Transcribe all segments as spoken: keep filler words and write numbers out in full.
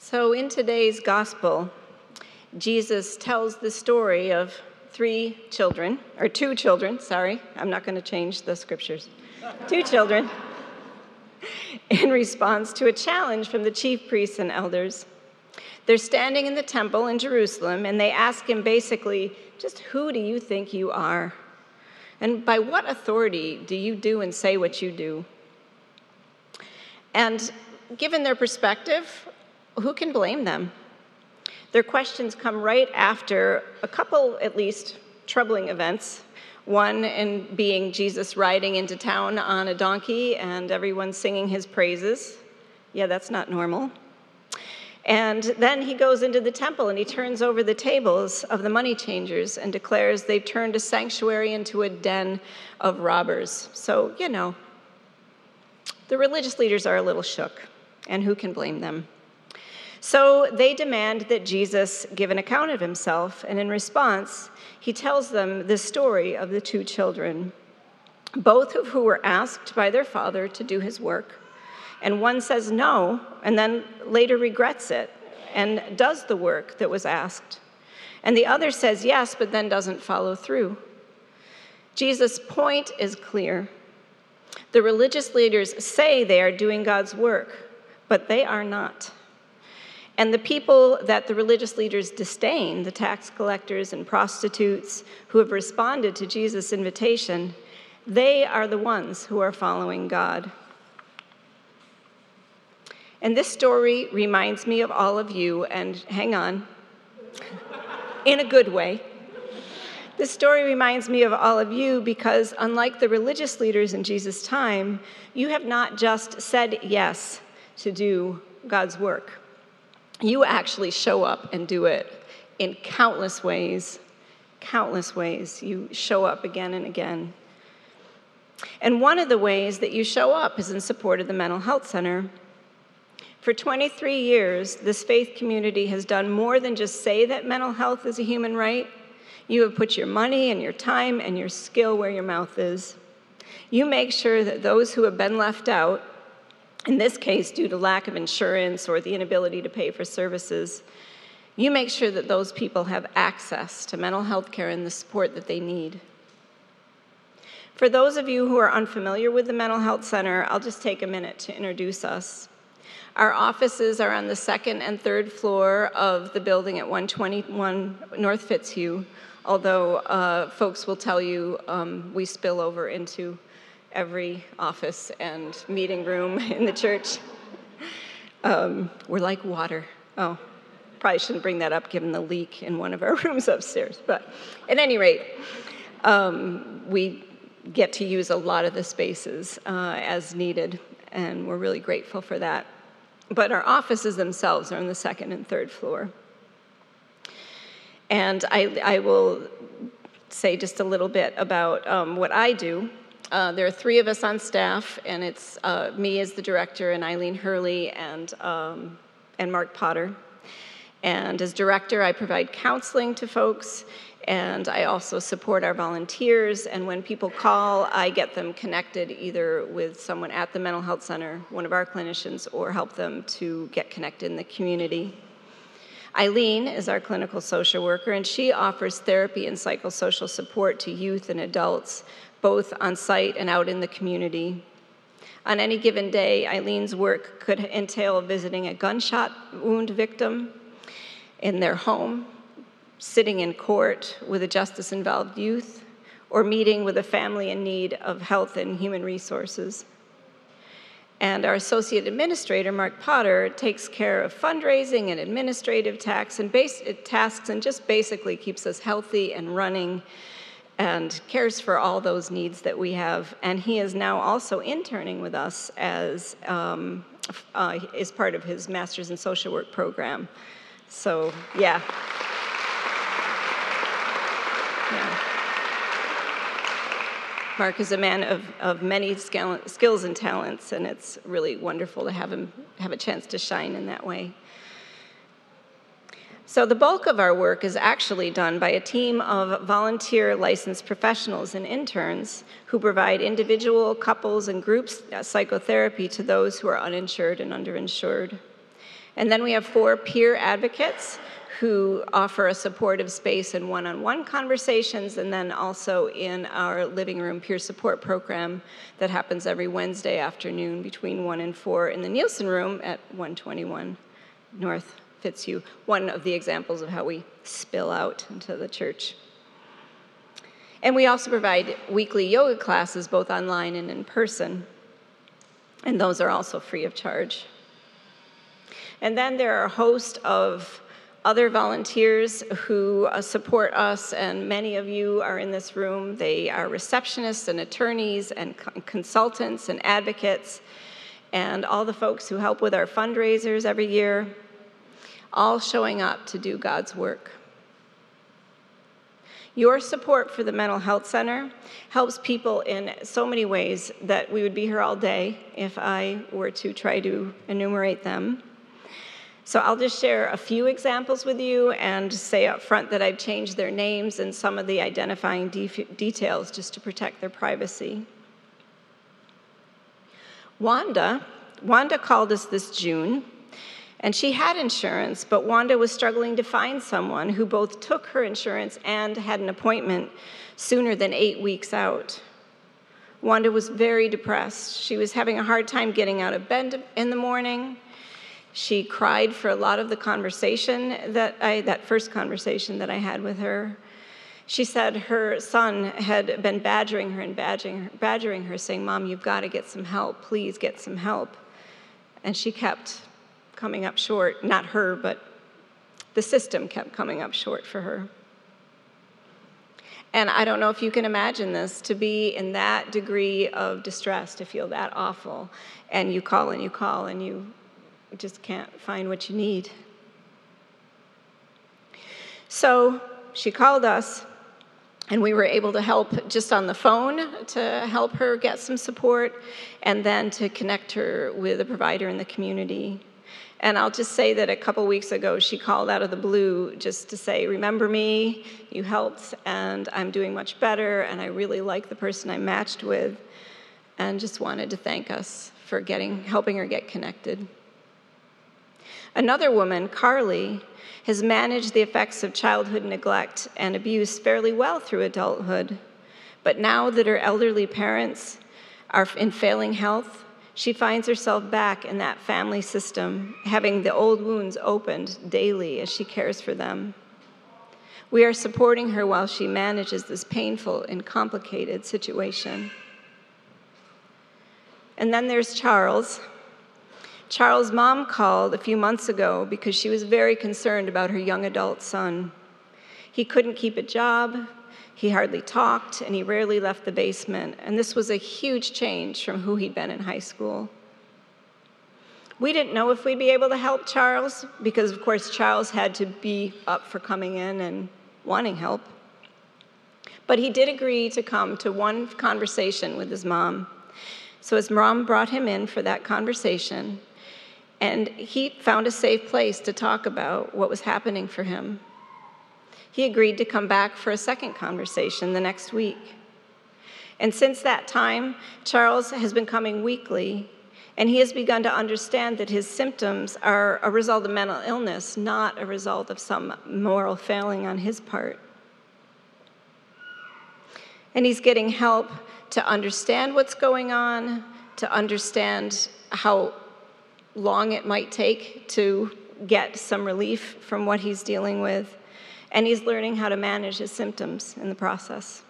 So in today's gospel, Jesus tells the story of three children, or two children, sorry, I'm not going to change the scriptures, two children, in response to a challenge from the chief priests and elders. They're standing in the temple in Jerusalem, and they ask him basically, just who do you think you are? And by what authority do you do and say what you do? And given their perspective, who can blame them? Their questions come right after a couple, at least, troubling events. One in being Jesus riding into town on a donkey and everyone singing his praises. Yeah, that's not normal. And then he goes into the temple and he turns over the tables of the money changers and declares they've turned a sanctuary into a den of robbers. So, you know, the religious leaders are a little shook, and who can blame them? So they demand that Jesus give an account of himself, and in response, he tells them the story of the two children, both of who were asked by their father to do his work, and one says no, and then later regrets it, and does the work that was asked. And the other says yes, but then doesn't follow through. Jesus' point is clear. The religious leaders say they are doing God's work, but they are not. And the people that the religious leaders disdain, the tax collectors and prostitutes who have responded to Jesus' invitation, they are the ones who are following God. And this story reminds me of all of you, and hang on, in a good way. This story reminds me of all of you because, unlike the religious leaders in Jesus' time, you have not just said yes to do God's work. You actually show up and do it in countless ways, countless ways. You show up again and again. And one of the ways that you show up is in support of the Mental Health Center. For twenty-three years, this faith community has done more than just say that mental health is a human right. You have put your money and your time and your skill where your mouth is. You make sure that those who have been left out, in this case, due to lack of insurance or the inability to pay for services, you make sure that those people have access to mental health care and the support that they need. For those of you who are unfamiliar with the Mental Health Center, I'll just take a minute to introduce us. Our offices are on the second and third floor of the building at one twenty-one North Fitzhugh, although uh, folks will tell you um, we spill over into every office and meeting room in the church. Um, we're like water. Oh, probably shouldn't bring that up given the leak in one of our rooms upstairs. But at any rate, um, we get to use a lot of the spaces uh, as needed, and we're really grateful for that. But our offices themselves are on the second and third floor. And I, I will say just a little bit about um, what I do. Uh, there are three of us on staff, and it's uh, me as the director, and Eileen Hurley, and, um, and Mark Potter. And as director, I provide counseling to folks, and I also support our volunteers. And when people call, I get them connected either with someone at the Mental Health Center, one of our clinicians, or help them to get connected in the community. Eileen is our clinical social worker, and she offers therapy and psychosocial support to youth and adults, both on site and out in the community. On any given day, Eileen's work could entail visiting a gunshot wound victim in their home, sitting in court with a justice-involved youth, or meeting with a family in need of health and human resources. And our associate administrator, Mark Potter, takes care of fundraising and administrative tasks and, base, tasks and just basically keeps us healthy and running and cares for all those needs that we have. And he is now also interning with us as um, uh, is part of his Master's in Social Work program. So, yeah. yeah. Mark is a man of, of many skill, skills and talents, and it's really wonderful to have him have a chance to shine in that way. So the bulk of our work is actually done by a team of volunteer licensed professionals and interns who provide individual, couples, and groups psychotherapy to those who are uninsured and underinsured. And then we have four peer advocates who offer a supportive space in one-on-one conversations, and then also in our living room peer support program that happens every Wednesday afternoon between one and four in the Nielsen Room at one twenty-one North Fitzhugh, one of the examples of how we spill out into the church. And we also provide weekly yoga classes, both online and in person, and those are also free of charge. And then there are a host of other volunteers who uh, support us, and many of you are in this room. They are receptionists and attorneys and co- consultants and advocates, and all the folks who help with our fundraisers every year, all showing up to do God's work. Your support for the Mental Health Center helps people in so many ways that we would be here all day if I were to try to enumerate them. So I'll just share a few examples with you and say up front that I've changed their names and some of the identifying de- details just to protect their privacy. Wanda, Wanda called us this June, and she had insurance, but Wanda was struggling to find someone who both took her insurance and had an appointment sooner than eight weeks out. Wanda was very depressed. She was having a hard time getting out of bed in the morning. She cried for a lot of the conversation that I, that first conversation that I had with her. She said her son had been badgering her and badgering her, badgering her, saying, "Mom, you've got to get some help. Please get some help." And she kept coming up short. Not her, but the system kept coming up short for her. And I don't know if you can imagine this, to be in that degree of distress, to feel that awful, and you call and you call and you just can't find what you need. So she called us, and we were able to help just on the phone to help her get some support, and then to connect her with a provider in the community. And I'll just say that a couple weeks ago, she called out of the blue just to say, "Remember me, you helped, and I'm doing much better, and I really like the person I matched with," and just wanted to thank us for getting, helping her get connected. Another woman, Carly, has managed the effects of childhood neglect and abuse fairly well through adulthood. But now that her elderly parents are in failing health, she finds herself back in that family system, having the old wounds opened daily as she cares for them. We are supporting her while she manages this painful and complicated situation. And then there's Charles. Charles' mom called a few months ago because she was very concerned about her young adult son. He couldn't keep a job, he hardly talked, and he rarely left the basement, and this was a huge change from who he'd been in high school. We didn't know if we'd be able to help Charles because, of course, Charles had to be up for coming in and wanting help. But he did agree to come to one conversation with his mom. So his mom brought him in for that conversation, and he found a safe place to talk about what was happening for him. He agreed to come back for a second conversation the next week. And since that time, Charles has been coming weekly, and he has begun to understand that his symptoms are a result of mental illness, not a result of some moral failing on his part. And he's getting help to understand what's going on, to understand how long it might take to get some relief from what he's dealing with, and he's learning how to manage his symptoms in the process.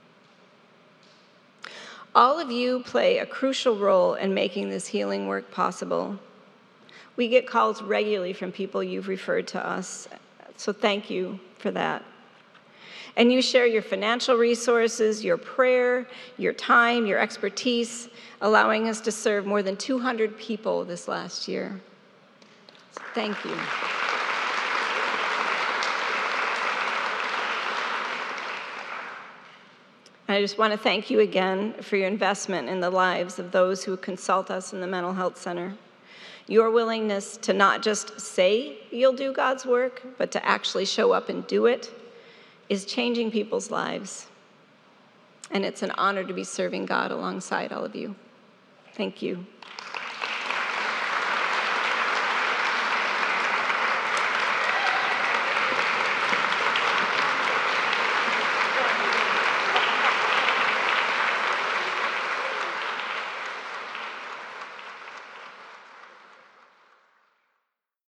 All of you play a crucial role in making this healing work possible. We get calls regularly from people you've referred to us, so thank you for that. And you share your financial resources, your prayer, your time, your expertise, allowing us to serve more than two hundred people this last year. So thank you. I just want to thank you again for your investment in the lives of those who consult us in the Mental Health Center. Your willingness to not just say you'll do God's work, but to actually show up and do it is changing people's lives. And it's an honor to be serving God alongside all of you. Thank you.